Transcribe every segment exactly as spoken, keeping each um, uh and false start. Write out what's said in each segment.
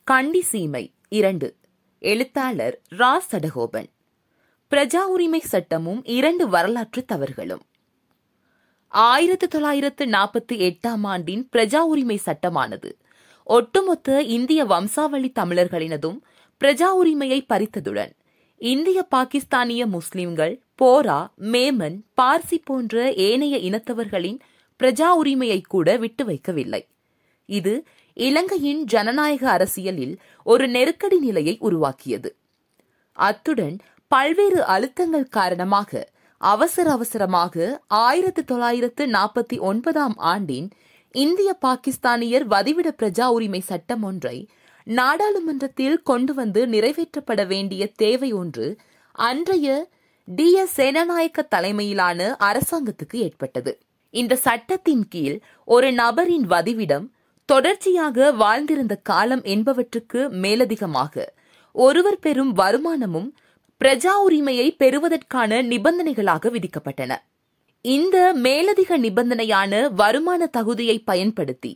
கண்டி சீமை இரண்டு. எழுத்தாளர் ரா சடகோபன். பிரஜா உரிமை சட்டமும் இரண்டு வரலாற்று தவறுகளும். ஆயிரத்து தொள்ளாயிரத்து நாற்பத்தி எட்டாம் ஆண்டின் பிரஜா உரிமை சட்டமானது ஒட்டுமொத்த இந்திய வம்சாவளி தமிழர்களினதும் பிரஜா உரிமையை பறித்ததுடன் இந்திய பாகிஸ்தானிய முஸ்லிம்கள், போரா, மேமன், பார்சி போன்ற ஏனைய இனத்தவர்களின் பிரஜா உரிமையை கூட விட்டு வைக்கவில்லை. இது இலங்கையின் ஜனநாயக அரசியலில் ஒரு நெருக்கடி நிலையை உருவாக்கியது. அத்துடன் பல்வேறு அழுத்தங்கள் காரணமாக அவசர அவசரமாக ஆயிரத்து தொள்ளாயிரத்து நாற்பத்தி ஒன்பதாம் ஆண்டின் இந்திய பாகிஸ்தானியர் வதிவிட பிரஜா உரிமை சட்டம் ஒன்றை நாடாளுமன்றத்தில் கொண்டு வந்து நிறைவேற்றப்பட வேண்டிய தேவை ஒன்று அன்றைய டி எஸ் சேனநாயக்க தலைமையிலான அரசாங்கத்துக்கு ஏற்பட்டது. இந்த சட்டத்தின் கீழ் ஒரு நபரின் வதிவிடம், தொடர்ச்சியாக வாழ்ந்திருந்த காலம் என்பவற்றுக்கு மேலதிகமாக ஒருவர் பெறும் வருமானமும் பிரஜா உரிமையை பெறுவதற்கான நிபந்தனைகளாக விதிக்கப்பட்டன. இந்த மேலதிக நிபந்தனையான வருமான தகுதியை பயன்படுத்தி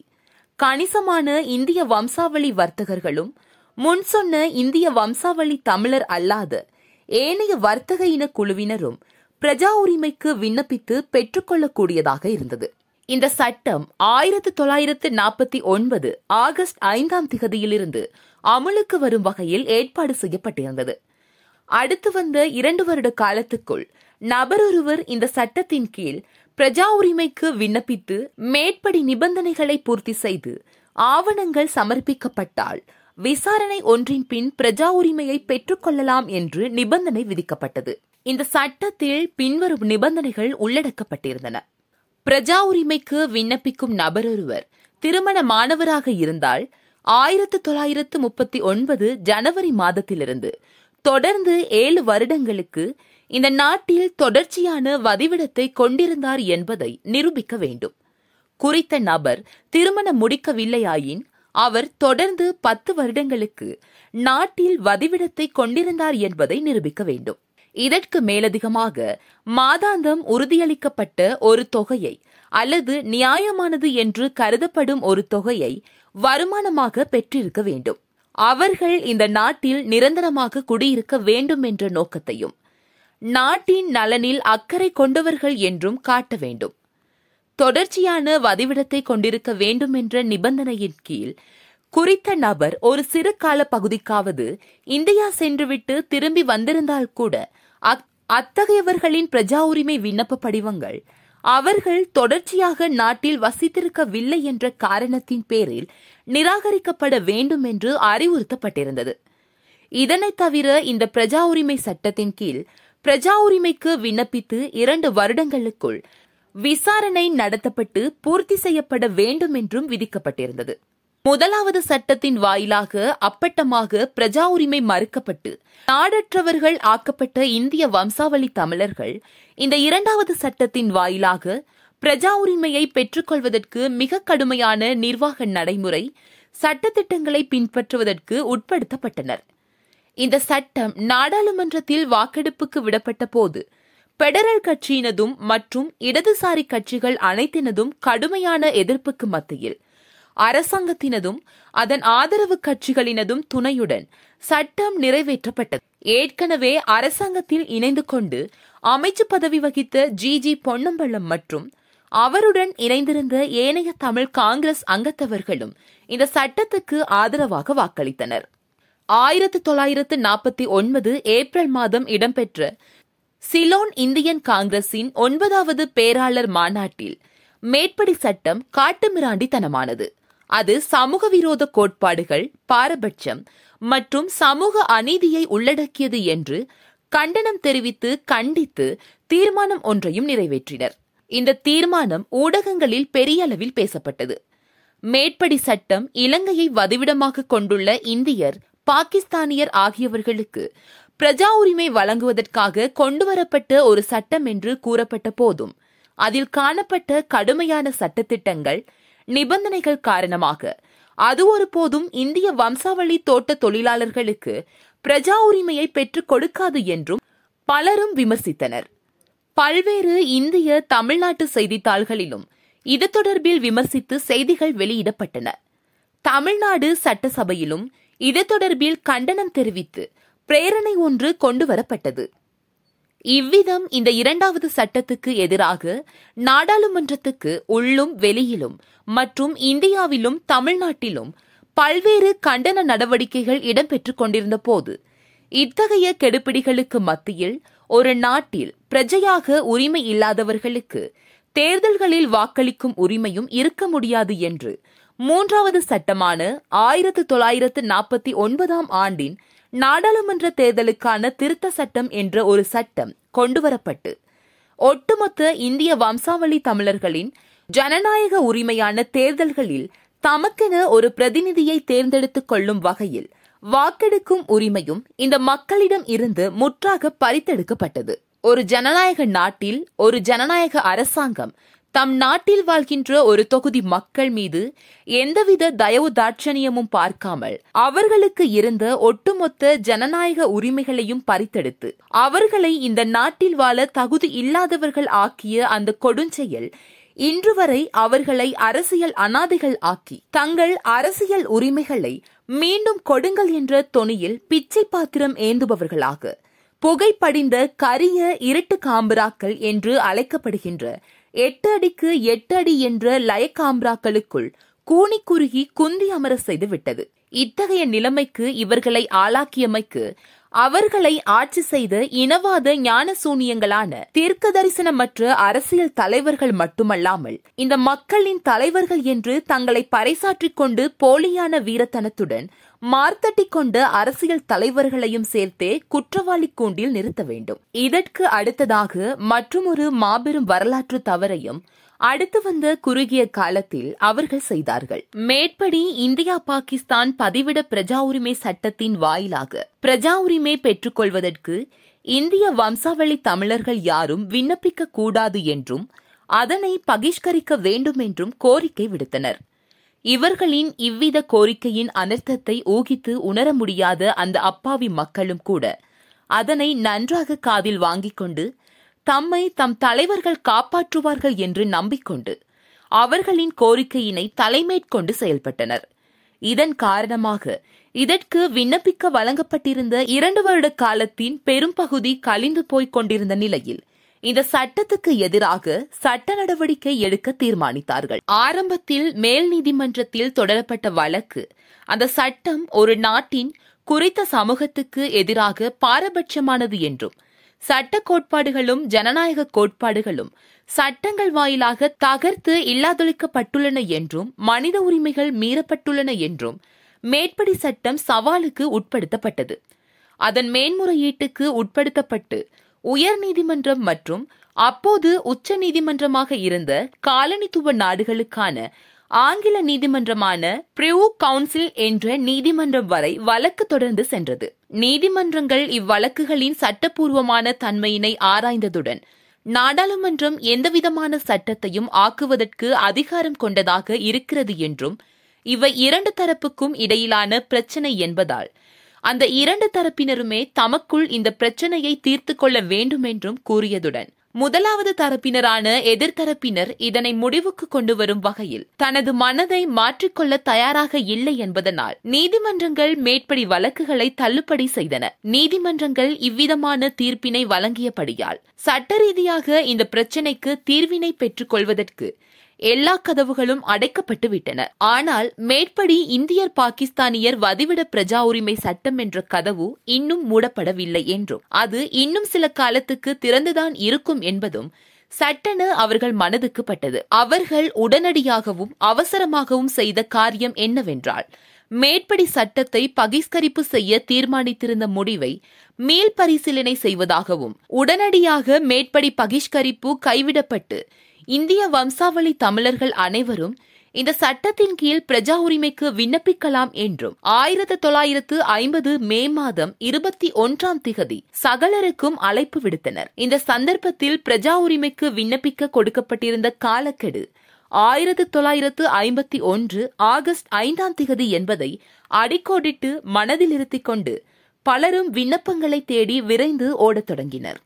கணிசமான இந்திய வம்சாவளி வர்த்தகர்களும் முன் சொன்ன இந்திய வம்சாவளி தமிழர் அல்லாத ஏனைய வர்த்தக இன குழுவினரும் பிரஜா உரிமைக்கு விண்ணப்பித்து பெற்றுக்கொள்ளக்கூடியதாக இருந்தது. இந்த சட்டம் ஆயிரத்து தொள்ளாயிரத்து நாற்பத்தி ஒன்பது ஆகஸ்ட் ஐந்தாம் திகதியிலிருந்து அமலுக்கு வரும் வகையில் ஏற்பாடு செய்யப்பட்டிருந்தது. அடுத்து வந்த இரண்டு வருட காலத்துக்குள் நபரொருவர் இந்த சட்டத்தின் கீழ் பிரஜா உரிமைக்கு விண்ணப்பித்து மேற்படி நிபந்தனைகளை பூர்த்தி செய்து ஆவணங்கள் சமர்ப்பிக்கப்பட்டால் விசாரணை ஒன்றின் பின் பிரஜா உரிமையை பெற்றுக்கொள்ளலாம் என்று நிபந்தனை விதிக்கப்பட்டது. இந்த சட்டத்தில் பின்வரும் நிபந்தனைகள் உள்ளடக்கப்பட்டிருந்தன. பிரஜா உரிமைக்கு விண்ணப்பிக்கும் நபரொருவர் திருமணமானவராக இருந்தால் ஆயிரத்து தொள்ளாயிரத்து முப்பத்தி ஒன்பது ஜனவரி மாதத்திலிருந்து தொடர்ந்து ஏழு வருடங்களுக்கு இந்த நாட்டில் தொடர்ச்சியான வதிவிடத்தை கொண்டிருந்தார் என்பதை நிரூபிக்க வேண்டும். குறித்த நபர் திருமணம் முடிக்கவில்லையாயின் அவர் தொடர்ந்து பத்து வருடங்களுக்கு நாட்டில் வதிவிடத்தை கொண்டிருந்தார் என்பதை நிரூபிக்க வேண்டும். இதற்கு மேலதிகமாக மாதாந்தம் உறுதியளிக்கப்பட்ட ஒரு தொகையை அல்லது நியாயமானது என்று கருதப்படும் ஒரு தொகையை வருமானமாக பெற்றிருக்க வேண்டும். அவர்கள் இந்த நாட்டில் நிரந்தரமாக குடியிருக்க வேண்டும் என்ற நோக்கத்தையும் நாட்டின் நலனில் அக்கறை கொண்டவர்கள் என்றும் காட்ட வேண்டும். தொடர்ச்சியான வதிவிடத்தை கொண்டிருக்க வேண்டும் என்ற நிபந்தனையின் கீழ் குறித்த நபர் ஒரு சிறு கால பகுதிக்காவது இந்தியா சென்றுவிட்டு திரும்பி வந்திருந்தால் கூட அத்தகையவர்களின் பிரஜா உரிமை விண்ணப்ப படிவங்கள் அவர்கள் தொடர்ச்சியாக நாட்டில் வசித்திருக்கவில்லை என்ற காரணத்தின் பேரில் நிராகரிக்கப்பட வேண்டும் என்று அறிவுறுத்தப்பட்டிருந்தது. இதனைத் தவிர இந்த பிரஜா உரிமை சட்டத்தின் கீழ் பிரஜா உரிமைக்கு விண்ணப்பித்து இரண்டு வருடங்களுக்குள் விசாரணை நடத்தப்பட்டு பூர்த்தி செய்யப்பட வேண்டும் என்றும் விதிக்கப்பட்டிருந்தது. முதலாவது சட்டத்தின் வாயிலாக அப்பட்டமாக பிரஜா உரிமை மறுக்கப்பட்டு நாடற்றவர்கள் ஆக்கப்பட்ட இந்திய வம்சாவளி தமிழர்கள் இந்த இரண்டாவது சட்டத்தின் வாயிலாக பிரஜா உரிமையை பெற்றுக்கொள்வதற்கு மிக கடுமையான நிர்வாக நடைமுறை சட்டத்திட்டங்களை பின்பற்றுவதற்கு உட்படுத்தப்பட்டனர். இந்த சட்டம் நாடாளுமன்றத்தில் வாக்கெடுப்புக்கு விடப்பட்ட போது பெடரல் கட்சியினதும் மற்றும் இடதுசாரி கட்சிகள் அனைத்தினதும் கடுமையான எதிர்ப்புக்கு மத்தியில் அரசாங்கத்தினதும் அதன் ஆதரவு கட்சிகளினதும் துணையுடன் சட்டம் நிறைவேற்றப்பட்டது. ஏற்கனவே அரசாங்கத்தில் இணைந்து கொண்டு அமைச்சு பதவி வகித்த ஜி ஜி பொன்னம்பலம் மற்றும் அவருடன் இணைந்திருந்த ஏனைய தமிழ் காங்கிரஸ் அங்கத்தவர்களும் இந்த சட்டத்துக்கு ஆதரவாக வாக்களித்தனர். ஆயிரத்து தொள்ளாயிரத்து நாற்பத்தி ஒன்பது ஏப்ரல் மாதம் இடம்பெற்ற சிலோன் இந்தியன் காங்கிரசின் ஒன்பதாவது பேராளர் மாநாட்டில் மேற்படி சட்டம் காட்டுமிராண்டித்தனமானது. அது சமூக விரோத கோட்பாடுகள், பாரபட்சம் மற்றும் சமூக அநீதியை உள்ளடக்கியது என்று கண்டனம் தெரிவித்து கண்டித்து தீர்மானம் ஒன்றையும் நிறைவேற்றினர். இந்த தீர்மானம் ஊடகங்களில் பெரிய அளவில் பேசப்பட்டது. மேற்படி சட்டம் இலங்கையை வதிவிடமாக கொண்டுள்ள இந்தியர், பாகிஸ்தானியர் ஆகியவர்களுக்கு பிரஜா உரிமை வழங்குவதற்காக கொண்டுவரப்பட்ட ஒரு சட்டம் என்று கூறப்பட்ட போதும் அதில் காணப்பட்ட கடுமையான சட்டத்திட்டங்கள், நிபந்தனைகள் காரணமாக அது ஒருபோதும் இந்திய வம்சாவளி தோட்ட தொழிலாளர்களுக்கு பிரஜா உரிமையை பெற்றுக் கொடுக்காது என்றும் பலரும் விமர்சித்தனர். பல்வேறு இந்திய தமிழ்நாட்டு செய்தித்தாள்களிலும் இது தொடர்பில் விமர்சித்து செய்திகள் வெளியிடப்பட்டன. தமிழ்நாடு சட்டசபையிலும் இது தொடர்பில் கண்டனம் தெரிவித்து பிரேரணை ஒன்று கொண்டுவரப்பட்டது. இவ்விதம் இந்த இரண்டாவது சட்டத்துக்கு எதிராக நாடாளுமன்றத்துக்கு உள்ளும் வெளியிலும் மற்றும் இந்தியாவிலும் தமிழ்நாட்டிலும் பல்வேறு கண்டன நடவடிக்கைகள் இடம்பெற்றுக் கொண்டிருந்த போது, இத்தகைய கெடுபிடிகளுக்கு மத்தியில் ஒரு நாட்டில் பிரஜையாக உரிமை இல்லாதவர்களுக்கு தேர்தல்களில் வாக்களிக்கும் உரிமையும் இருக்க முடியாது என்று மூன்றாவது சட்டமான ஆயிரத்து தொள்ளாயிரத்து நாற்பத்தி ஒன்பதாம் ஆண்டின் நாடாளுமன்ற தேர்தலுக்கான திருத்த சட்டம் என்ற ஒரு சட்டம் கொண்டுவரப்பட்டு, ஒட்டுமொத்த இந்திய வம்சாவளி தமிழர்களின் ஜனநாயக உரிமையான தேர்தல்களில் தமக்கென ஒரு பிரதிநிதியை தேர்ந்தெடுத்துக் கொள்ளும் வகையில் வாக்கெடுக்கும் உரிமையும் இந்த மக்களிடம் இருந்து முற்றாக பறித்தெடுக்கப்பட்டது. ஒரு ஜனநாயக நாட்டில் ஒரு ஜனநாயக அரசாங்கம் தம் நாட்டில் வாழ்கின்ற ஒரு தொகுதி மக்கள் மீது எந்தவித தயவு தாட்சணியமும் பார்க்காமல் அவர்களுக்கு இருந்த ஒட்டுமொத்த ஜனநாயக உரிமைகளையும் பறித்தெடுத்து அவர்களை இந்த நாட்டில் வாழ தகுதி இல்லாதவர்கள் ஆக்கிய அந்த கொடுஞ்செயல் இன்று வரை அவர்களை அரசியல் அனாதைகள் ஆக்கி தங்கள் அரசியல் உரிமைகளை மீண்டும் கொடுங்கள் என்ற தொனியில் பிச்சை பாத்திரம் ஏந்துபவர்களாக புகைப்படிந்த கரிய இருட்டு காம்பராக்கள் என்று அழைக்கப்படுகின்ற எட்டு அடிக்கு எட்டு அடி என்ற லயக்காம்பராக்களுக்குள் கூனி குறுகி குந்தி அமர செய்து விட்டது. இத்தகைய நிலைமைக்கு இவர்களை ஆளாக்கியமைக்கு அவர்களை ஆட்சி செய்த இனவாத ஞான சூனியங்களான தீர்க்க தரிசனமற்ற அரசியல் தலைவர்கள் மட்டுமல்லாமல் இந்த மக்களின் தலைவர்கள் என்று தங்களை பறைசாற்றிக் கொண்டு போலியான வீரத்தனத்துடன் மார்த்தட்டிக் கொண்ட அரசியல் தலைவர்களையும் சேர்த்தே குற்றவாளி கூண்டில் நிறுத்த வேண்டும். இதற்கு அடுத்ததாக மற்றுமொரு மாபெரும் வரலாற்று தவறையும் அடுத்து வந்த குறுகிய காலத்தில் அவர்கள் செய்தார்கள். மேற்படி இந்தியா பாகிஸ்தான் பதிவிட பிரஜா உரிமை சட்டத்தின் வாயிலாக பிரஜா உரிமை பெற்றுக் கொள்வதற்கு இந்திய வம்சாவளி தமிழர்கள் யாரும் விண்ணப்பிக்க கூடாது என்றும் அதனை பகிஷ்கரிக்க வேண்டும் என்றும் கோரிக்கை விடுத்தனர். இவர்களின் இவ்வித கோரிக்கையின் அனர்த்தத்தை ஊகித்து உணர முடியாத அந்த அப்பாவி மக்களும் கூட அதனை நன்றாக காதில் வாங்கிக் கொண்டு தம்மை தம் தலைவர்கள் காப்பாற்றுவார்கள் என்று நம்பிக்கொண்டு அவர்களின் கோரிக்கையினை தலைமேற்கொண்டு செயல்பட்டனர். இதன் காரணமாக இதற்கு விண்ணப்பிக்க வழங்கப்பட்டிருந்த இரண்டு வருட காலத்தின் பெரும்பகுதி கழிந்து போய்க் கொண்டிருந்த நிலையில் இந்த சட்டத்துக்கு எதிராக சட்ட நடவடிக்கை எடுக்க தீர்மானித்தார்கள். ஆரம்பத்தில் மேல் நீதிமன்றத்தில் தொடரப்பட்ட வழக்கு அந்த சட்டம் ஒரு நாட்டின் குறித்த சமூகத்துக்கு எதிராக பாரபட்சமானது என்றும் சட்ட கோட்பாடுகளும் ஜனநாயக கோட்பாடுகளும் சட்டங்கள் வாயிலாக தகர்த்து இல்லாதொழிக்கப்பட்டுள்ளன என்றும் மனித உரிமைகள் மீறப்பட்டுள்ளன என்றும் மேற்படி சட்டம் சவாலுக்கு உட்படுத்தப்பட்டது. அதன் மேன்முறையீட்டுக்கு உட்படுத்தப்பட்டு உயர் நீதிமன்றம் மற்றும் அப்போது உச்ச நீதிமன்றமாக இருந்த காலனித்துவ நாடுகளுக்கான ஆங்கில நீதிமன்றமான பிரிவு கவுன்சில் என்ற நீதிமன்றம் வரை வழக்கு தொடர்ந்து சென்றது. நீதிமன்றங்கள் இவ்வழக்குகளின் சட்டப்பூர்வமான தன்மையினை ஆராய்ந்ததுடன் நாடாளுமன்றம் எந்தவிதமான சட்டத்தையும் ஆக்குவதற்கு அதிகாரம் கொண்டதாக இருக்கிறது என்றும் இவை இரண்டு தரப்புக்கும் இடையிலான பிரச்சினை என்பதால் அந்த இரண்டு தரப்பினருமே தமக்குள் இந்த பிரச்சனையை தீர்த்து கொள்ள வேண்டும் என்றும் கூறியதுடன் முதலாவது தரப்பினரான எதிர்த்தரப்பினர் இதனை முடிவுக்கு கொண்டு வரும் வகையில் தனது மனதை மாற்றிக்கொள்ள தயாராக இல்லை என்பதனால் நீதிமன்றங்கள் மேற்படி வழக்குகளை தள்ளுபடி செய்தன. நீதிமன்றங்கள் இவ்விதமான தீர்ப்பினை வழங்கியபடியால் சட்ட ரீதியாக இந்த பிரச்சினைக்கு தீர்வினை பெற்றுக் கொள்வதற்கு எல்லா கதவுகளும் அடைக்கப்பட்டு விட்டன. ஆனால் மேற்படி இந்தியர் பாகிஸ்தானியர் வதிவிட பிரஜா உரிமை சட்டம் என்ற கதவு இன்னும் மூடப்படவில்லை என்றும் அது இன்னும் சில காலத்துக்கு திறந்துதான் இருக்கும் என்பதும் சட்டென அவர்கள் மனதுக்கு பட்டது. அவர்கள் உடனடியாகவும் அவசரமாகவும் செய்த காரியம் என்னவென்றால் மேற்படி சட்டத்தை பகிஷ்கரிப்பு செய்ய தீர்மானித்திருந்த முடிவை மீள் பரிசீலனை செய்வதாகவும் உடனடியாக மேற்படி பகிஷ்கரிப்பு கைவிடப்பட்டு இந்திய வம்சாவளி தமிழர்கள் அனைவரும் இந்த சட்டத்தின் கீழ் பிரஜா உரிமைக்கு விண்ணப்பிக்கலாம் என்றும் ஆயிரத்தி தொள்ளாயிரத்து ஐம்பது மே மாதம் இருபத்தி ஒன்றாம் திகதி சகலருக்கும் அழைப்பு விடுத்தனர். இந்த சந்தர்ப்பத்தில் பிரஜா உரிமைக்கு விண்ணப்பிக்க கொடுக்கப்பட்டிருந்த காலக்கெடு ஆயிரத்தி தொள்ளாயிரத்து ஐம்பத்தி ஒன்று ஆகஸ்ட் ஐந்தாம் திகதி என்பதை அடிக்கோடிட்டு மனதில் இருத்திக் கொண்டு பலரும் விண்ணப்பங்களை தேடி விரைந்து ஓடத் தொடங்கினர்.